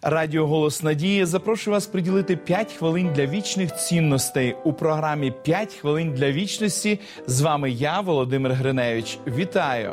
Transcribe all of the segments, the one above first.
Радіо «Голос Надії» запрошую вас приділити 5 хвилин для вічних цінностей у програмі «5 хвилин для вічності». З вами я, Володимир Гриневич. Вітаю!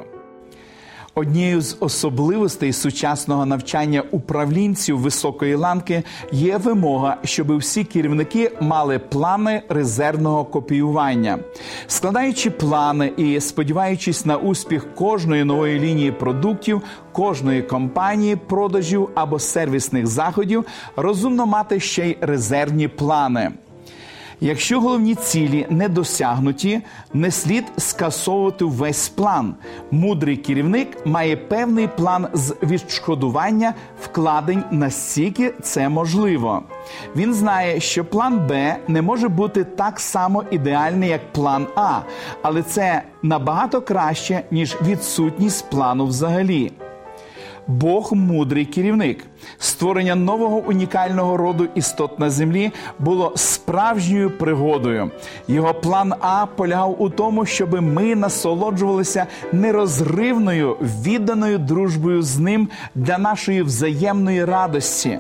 Однією з особливостей сучасного навчання управлінців високої ланки є вимога, щоб всі керівники мали плани резервного копіювання. Складаючи плани і сподіваючись на успіх кожної нової лінії продуктів, кожної компанії, продажів або сервісних заходів, розумно мати ще й резервні плани. Якщо головні цілі не досягнуті, не слід скасовувати весь план. Мудрий керівник має певний план з відшкодування вкладень, настільки це можливо. Він знає, що план Б не може бути так само ідеальний, як план А, але це набагато краще, ніж відсутність плану взагалі. Бог – мудрий керівник. Створення нового унікального роду істот на землі було справжньою пригодою. Його план А полягав у тому, щоб ми насолоджувалися нерозривною, відданою дружбою з ним для нашої взаємної радості.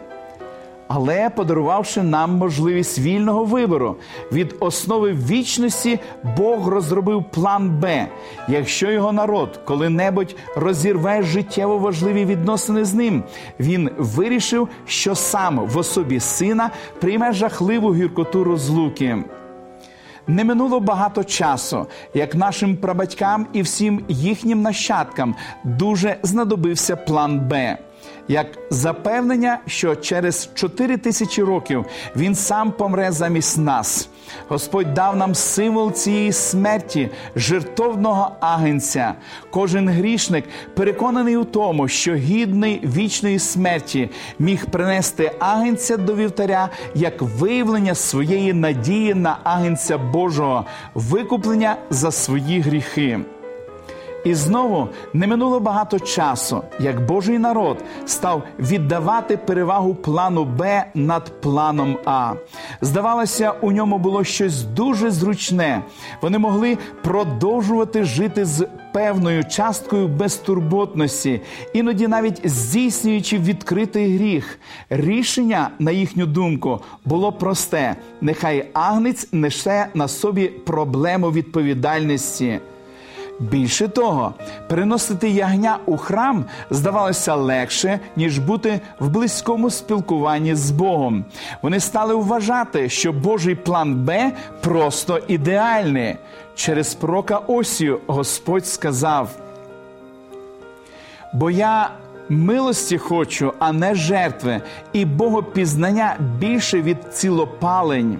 Але подарувавши нам можливість вільного вибору, від основи вічності Бог розробив план Б. Якщо його народ коли-небудь розірве життєво важливі відносини з ним, він вирішив, що сам в особі сина прийме жахливу гіркоту розлуки. Не минуло багато часу, як нашим прабатькам і всім їхнім нащадкам дуже знадобився план Б. Як запевнення, що через 4000 років Він сам помре замість нас. Господь дав нам символ цієї смерті, жертовного агнця. Кожен грішник, переконаний у тому, що гідний вічної смерті, міг принести агнця до вівтаря як виявлення своєї надії на агнця Божого, викуплення за свої гріхи. І знову не минуло багато часу, як Божий народ став віддавати перевагу плану Б над планом А. Здавалося, у ньому було щось дуже зручне. Вони могли продовжувати жити з певною часткою безтурботності, іноді навіть здійснюючи відкритий гріх. Рішення, на їхню думку, було просте. Нехай агнець несе на собі проблему відповідальності. Більше того, переносити ягня у храм здавалося легше, ніж бути в близькому спілкуванні з Богом. Вони стали вважати, що Божий план Б просто ідеальний. Через пророка Осію Господь сказав: «Бо я милості хочу, а не жертви, і богопізнання більше від цілопалень».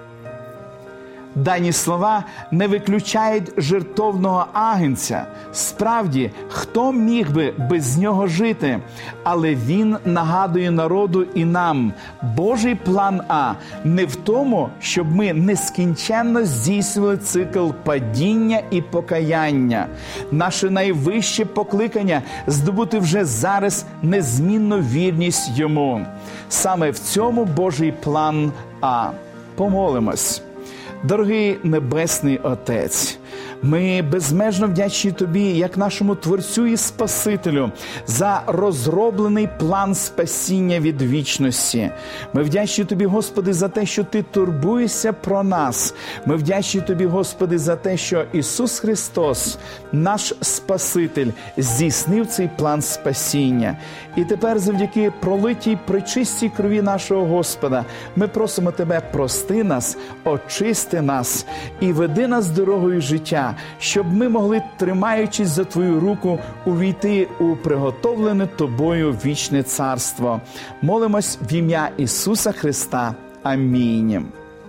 Дані слова не виключають жертовного агнця. Справді, хто міг би без нього жити? Але він нагадує народу і нам: Божий план А не в тому, щоб ми нескінченно здійснювали цикл падіння і покаяння. Наше найвище покликання – здобути вже зараз незмінну вірність Йому. Саме в цьому Божий план А. Помолимось. Дорогий Небесний Отець, ми безмежно вдячні Тобі, як нашому Творцю і Спасителю, за розроблений план спасіння від вічності. Ми вдячні Тобі, Господи, за те, що Ти турбуєшся про нас. Ми вдячні Тобі, Господи, за те, що Ісус Христос, наш Спаситель, здійснив цей план спасіння. І тепер завдяки пролитій пречистій крові нашого Господа ми просимо Тебе: прости нас, очисти нас і веди нас дорогою життя, щоб ми могли, тримаючись за Твою руку, увійти у приготовлене Тобою вічне царство. Молимось в ім'я Ісуса Христа. Амінь.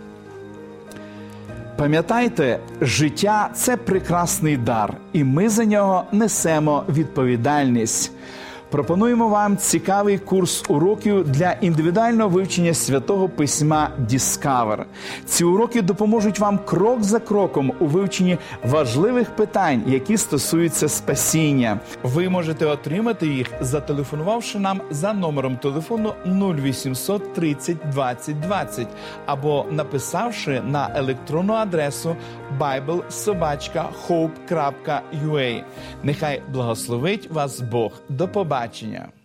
Пам'ятайте, життя – це прекрасний дар, і ми за нього несемо відповідальність. Пропонуємо вам цікавий курс уроків для індивідуального вивчення Святого Письма Discover. Ці уроки допоможуть вам крок за кроком у вивченні важливих питань, які стосуються спасіння. Ви можете отримати їх, зателефонувавши нам за номером телефону 0800 30 20 20 або написавши на електронну адресу bible@hope.ua. Нехай благословить вас Бог. До побачення.